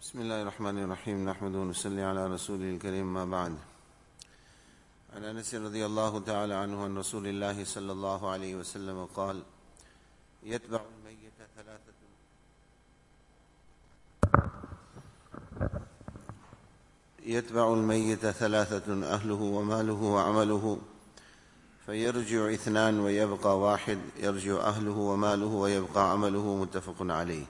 بسم الله الرحمن الرحيم نحمده ونصلي على رسوله الكريم ما بعد. عن أنس رضي الله تعالى عنه عن رسول الله صلى الله عليه وسلم قال: يتبع الميت ثلاثة أهله وماله وعمله فيرجع اثنان ويبقى واحد، يرجع أهله وماله ويبقى عمله. متفق عليه.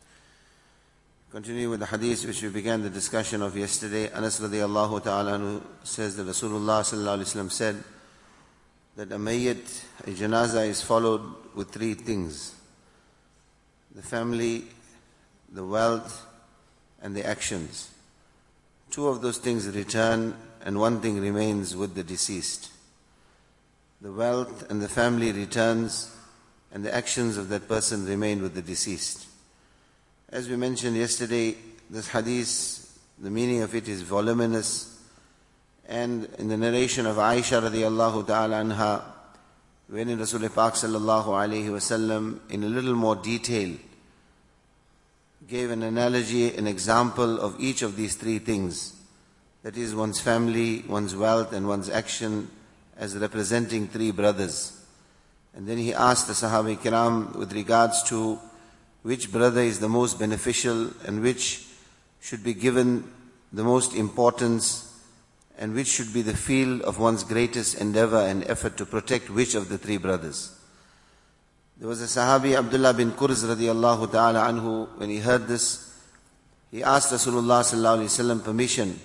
Continue with the hadith which we began the discussion of yesterday. Anas radiallahu ta'ala anhu says that Rasulullah sallallahu alayhi wa sallam said that a mayyit, a janazah, is followed with three things: the family, the wealth, and the actions. Two of those things return and one thing remains with the deceased. The wealth and the family returns and the actions of that person remain with the deceased. As we mentioned yesterday, this hadith, the meaning of it is voluminous, and in the narration of Aisha radiallahu ta'ala anha, when Rasul Pak sallallahu alayhi wasallam in a little more detail gave an analogy, an example of each of these three things, that is one's family, one's wealth and one's action, as representing three brothers. And then he asked the Sahaba Kiram with regards to which brother is the most beneficial and which should be given the most importance and which should be the field of one's greatest endeavor and effort to protect which of the three brothers. There was a Sahabi, Abdullah bin Qurz radiallahu ta'ala anhu, when he heard this, he asked Rasulullah sallallahu alayhi wa sallam permission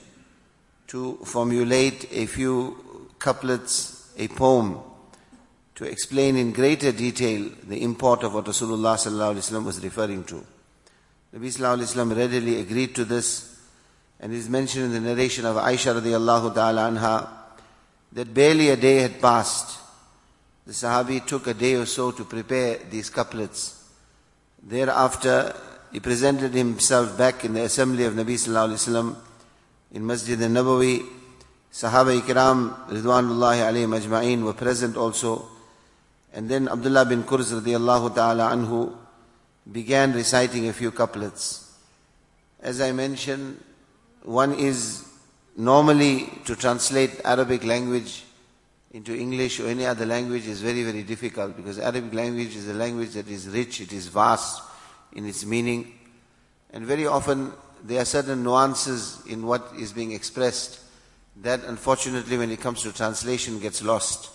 to formulate a few couplets, a poem, to explain in greater detail the import of what Rasulullah sallallahu alaihi wasallam was referring to. Nabi sallallahu alaihi wasallam readily agreed to this, and it is mentioned in the narration of Aisha radiallahu ta'ala anha that barely a day had passed. The Sahabi took a day or so to prepare these couplets. Thereafter, he presented himself back in the assembly of Nabi sallallahu alaihi wasallam in Masjid al-Nabawi. Sahaba Ikram ridwanullahi alayhim ajma'in were present also. And then Abdullah bin Qurz radiallahu ta'ala anhu began reciting a few couplets. As I mentioned, one is normally to translate Arabic language into English or any other language is very, very difficult, because Arabic language is a language that is rich, it is vast in its meaning. And very often there are certain nuances in what is being expressed that unfortunately when it comes to translation gets lost.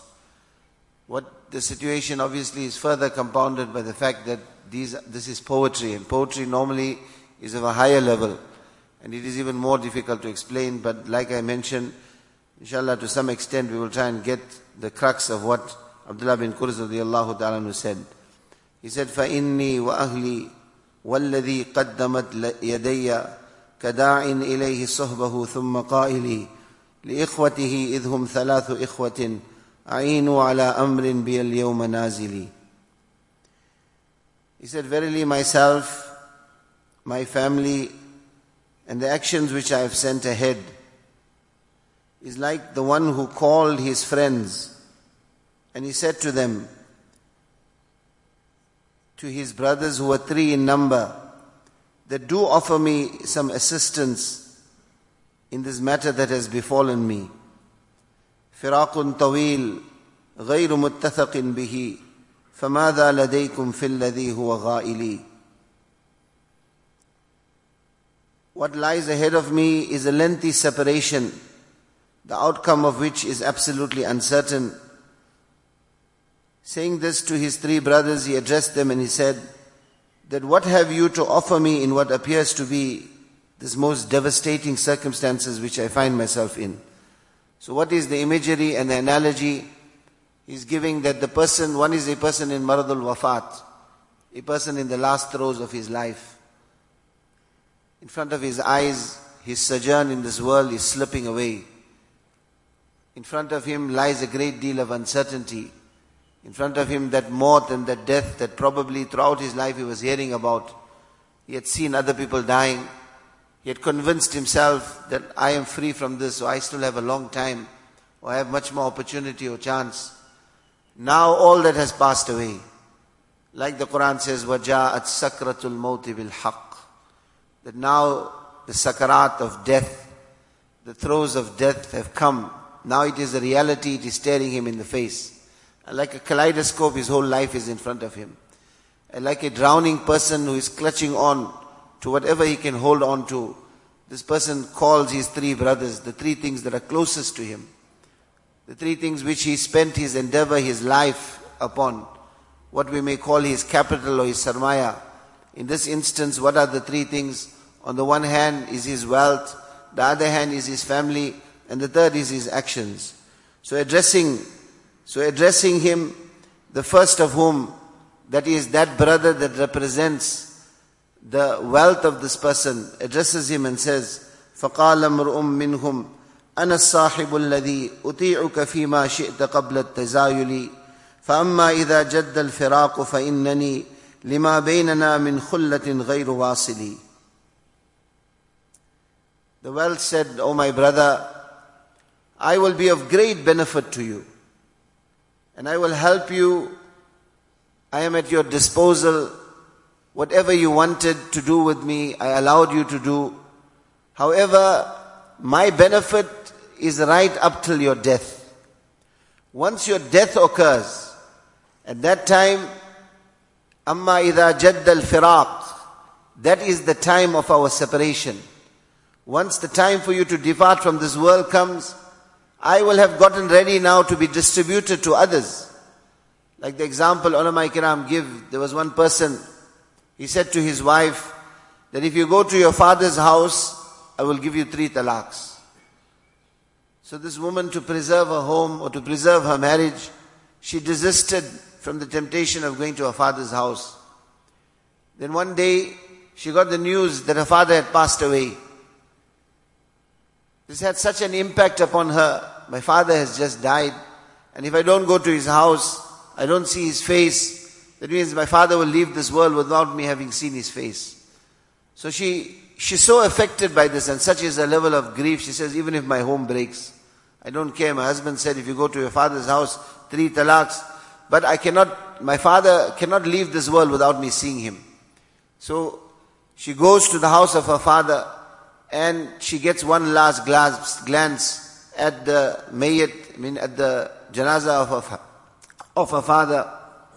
What the situation obviously is further compounded by the fact that this is poetry, and poetry normally is of a higher level, and it is even more difficult to explain. But like I mentioned, inshallah, to some extent we will try and get the crux of what Abdullah bin Qurz radiyallahu ta'ala said. He said, فَإِنِّي وَأَهْلِي وَالَّذِي قَدَّمَتْ يَدَيَّ كَدَاعٍ إِلَيْهِ صُحْبَهُ ثُمَّ قَائِلِي لِإِخْوَتِهِ إِذْ هُمْ ثَلَاثُ إِخْوَةٍ أعينوا على أمر بي اليوم نازلي. He said, verily myself, my family, and the actions which I have sent ahead is like the one who called his friends, and he said to them, to his brothers who were three in number, that do offer me some assistance in this matter that has befallen me. فراق طويل غير متفق به فماذا لديكم في الذي هو غائلي. What lies ahead of me is a lengthy separation, the outcome of which is absolutely uncertain. Saying this to his three brothers, he addressed them and he said, that what have you to offer me in what appears to be this most devastating circumstances which I find myself in? So what is the imagery and the analogy? He's giving that the person, one is a person in maradul wafat, a person in the last throes of his life. In front of his eyes, his sojourn in this world is slipping away. In front of him lies a great deal of uncertainty. In front of him that maut and that death that probably throughout his life he was hearing about. He had seen other people dying. He had convinced himself that I am free from this, so I still have a long time, or I have much more opportunity or chance. Now all that has passed away. Like the Quran says, وَجَاءَتْ سَكْرَةُ الْمَوْتِ بِالْحَقِّ, that now the sakarat of death. The throes of death have come. Now it is a reality, it is staring him in the face. And like a kaleidoscope, his whole life is in front of him. And like a drowning person who is clutching on to whatever he can hold on to, this person calls his three brothers, the three things that are closest to him. The three things which he spent his endeavor, his life upon. What we may call his capital or his sarmaya. In this instance, what are the three things? On the one hand is his wealth, the other hand is his family, and the third is his actions. So addressing him, the first of whom, that is that brother that represents the wealth of this person, addresses him and says, فَقَالَ امْرُؤٌ مِّنْهُمْ أَنَا الصَّاحِبُ الَّذِي أُطِيعُكَ فِي مَا شِئْتَ قَبْلَ التَّزَايُلِ فَأَمَّا إِذَا جَدَّ الْفِرَاقُ فَإِنَّنِي لِمَا بَيْنَنَا مِنْ خُلَّةٍ غَيْرُ وَاصِلِ. The wealth said, "O my brother, I will be of great benefit to you, and I will help you. I am at your disposal. Whatever you wanted to do with me, I allowed you to do. However, my benefit is right up till your death. Once your death occurs, at that time, amma idha jadda al-firaq, that is the time of our separation. Once the time for you to depart from this world comes, I will have gotten ready now to be distributed to others." Like the example ulama kiram give, there was one person, he said to his wife that if you go to your father's house, I will give you 3 talaqs. So this woman, to preserve her home or to preserve her marriage, she desisted from the temptation of going to her father's house. Then one day, she got the news that her father had passed away. This had such an impact upon her. My father has just died, and if I don't go to his house, I don't see his face, that means my father will leave this world without me having seen his face. So she's so affected by this, and such is the level of grief. She says, even if my home breaks, I don't care. My husband said, if you go to your father's house, 3 talaqs, but my father cannot leave this world without me seeing him. So she goes to the house of her father, and she gets one last glance at the mayyit, at the janaza of her father.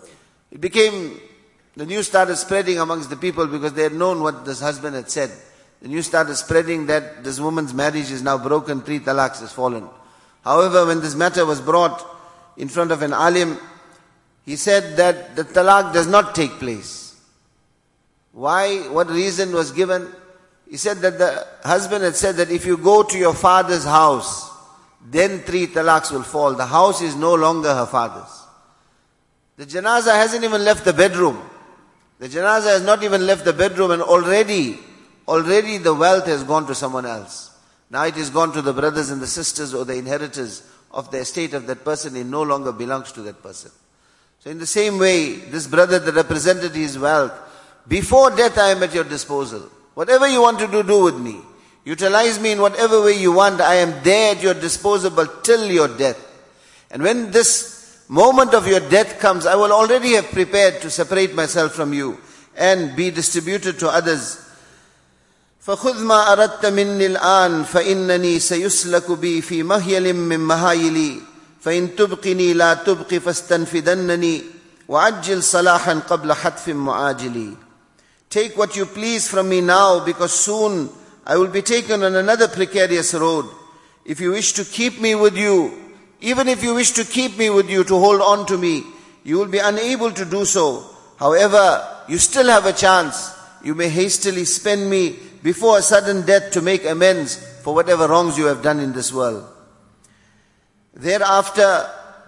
The news started spreading amongst the people because they had known what this husband had said. The news started spreading that this woman's marriage is now broken, 3 talaqs has fallen. However, when this matter was brought in front of an alim, he said that the talaq does not take place. Why? What reason was given? He said that the husband had said that if you go to your father's house, then 3 talaqs will fall. The house is no longer her father's. The janaza hasn't even left the bedroom. The janaza has not even left the bedroom, and already the wealth has gone to someone else. Now it has gone to the brothers and the sisters or the inheritors of the estate of that person. It no longer belongs to that person. So in the same way, this brother that represented his wealth, before death I am at your disposal. Whatever you want to do with me. Utilize me in whatever way you want. I am there at your disposal till your death. And when this moment of your death comes, I will already have prepared to separate myself from you and be distributed to others. فَخُذْ مَا أَرَدْتَ مِنِّي الْآنِ فَإِنَّنِي سَيُسْلَكُ بِي فِي مَهْيَلٍ مِّن مَهَايِلِي فَإِن تُبْقِنِي لَا تُبْقِ فَاسْتَنْفِدَنَّنِي وَعَجِّلْ صَلَاحًا قَبْلَ حَتْفٍ مُعَاجِلِي. Take what you please from me now, because soon I will be taken on another precarious road. If you wish to keep me with you, even if you wish to keep me with you, to hold on to me, you will be unable to do so. However, you still have a chance. You may hastily spend me before a sudden death to make amends for whatever wrongs you have done in this world. Thereafter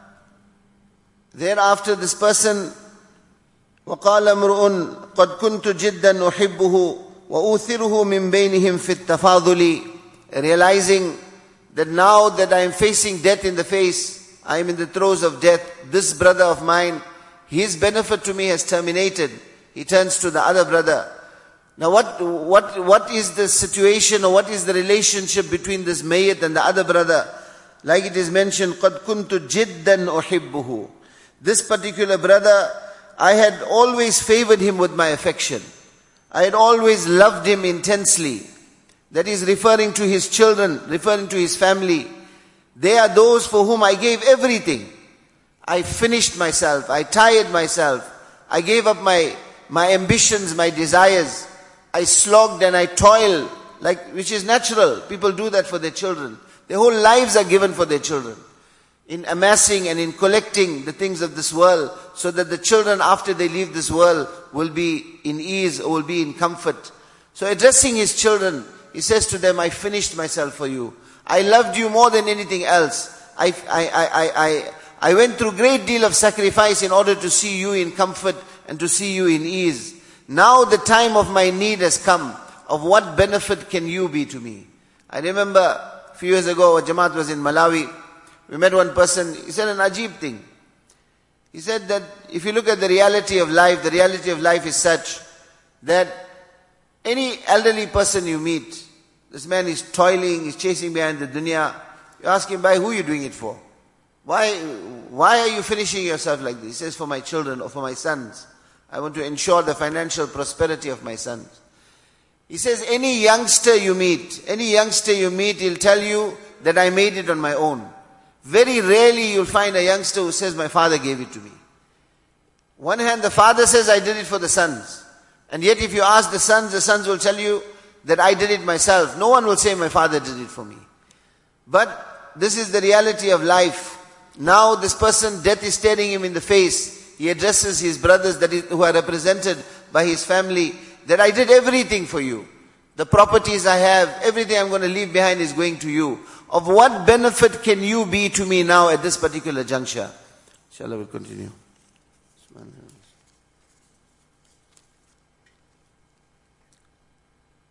this person, وَقَالَ امْرُؤٌ قَدْ كُنْتُ جِدًّا أُحِبُّهُ وَأُوثِرُهُ مِنْ بَيْنِهِمْ فِي التَّفَاضُلِ. Realizing that now that I am facing death in the face, I am in the throes of death, this brother of mine, his benefit to me has terminated. He turns to the other brother. Now what is the situation, or what is the relationship between this mayyit and the other brother? Like it is mentioned, قَدْ كُنْتُ جِدًّا أُحِبُّهُ. This particular brother, I had always favored him with my affection. I had always loved him intensely. That is referring to his children, referring to his family. They are those for whom I gave everything. I finished myself, I tired myself, I gave up my ambitions, my desires. I slogged and I toiled, which is natural. People do that for their children. Their whole lives are given for their children. In amassing and in collecting the things of this world, so that the children after they leave this world will be in ease or will be in comfort. So addressing his children, he says to them, I finished myself for you. I loved you more than anything else. I went through a great deal of sacrifice in order to see you in comfort and to see you in ease. Now the time of my need has come. Of what benefit can you be to me? I remember a few years ago, our Jamaat was in Malawi. We met one person, he said an ajib thing. He said that if you look at the reality of life is such that any elderly person you meet, this man is toiling, he's chasing behind the dunya. You ask him, who are you doing it for? Why are you finishing yourself like this? He says, for my children or for my sons. I want to ensure the financial prosperity of my sons. He says, any youngster you meet, he'll tell you that I made it on my own. Very rarely you'll find a youngster who says, my father gave it to me. One hand, the father says, I did it for the sons. And yet if you ask the sons will tell you that I did it myself. No one will say, my father did it for me. But this is the reality of life. Now this person, death is staring him in the face. He addresses his brothers who are represented by his family, that I did everything for you. The properties I have, everything I'm going to leave behind is going to you. Of what benefit can you be to me now at this particular juncture? Inshallah, we'll continue.